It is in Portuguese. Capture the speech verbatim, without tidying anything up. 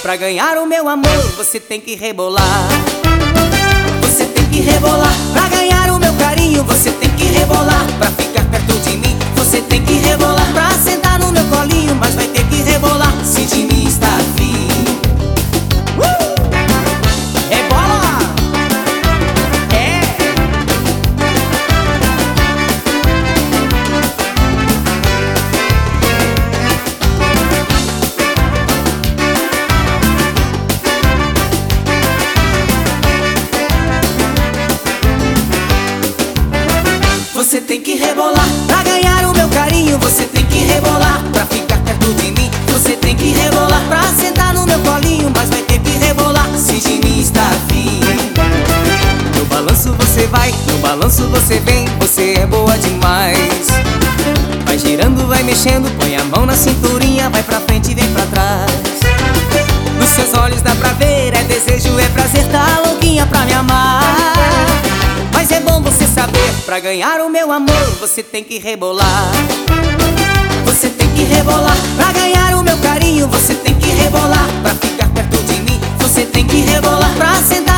Pra ganhar o meu amor você tem que rebolar. Você tem que rebolar. Pra ganhar o meu carinho você tem que rebolar. Pra ficar perto de mim você tem que rebolar. Pra sentar no meu colinho, mas vai ter que rebolar. Se de mim está afim, uh! Rebola! É! Você tem que rebolar. Pra ganhar o meu carinho você tem que rebolar. Pra ficar perto de mim você tem que rebolar. Pra sentar no meu colinho, mas vai ter que rebolar. Se de mim está afim, no balanço você vai, no balanço você vem. Você é boa demais. Vai girando, vai mexendo, põe a mão na cinturinha. Vai pra frente e vem pra trás. Nos seus olhos dá pra ver, é desejo, é prazer. Tá louquinha pra me amar. Mas é bom você saber, pra ganhar o meu amor você tem que rebolar. Você tem que rebolar. Pra ganhar o meu carinho você tem que rebolar. Pra ficar perto de mim você tem que rebolar. Pra sentar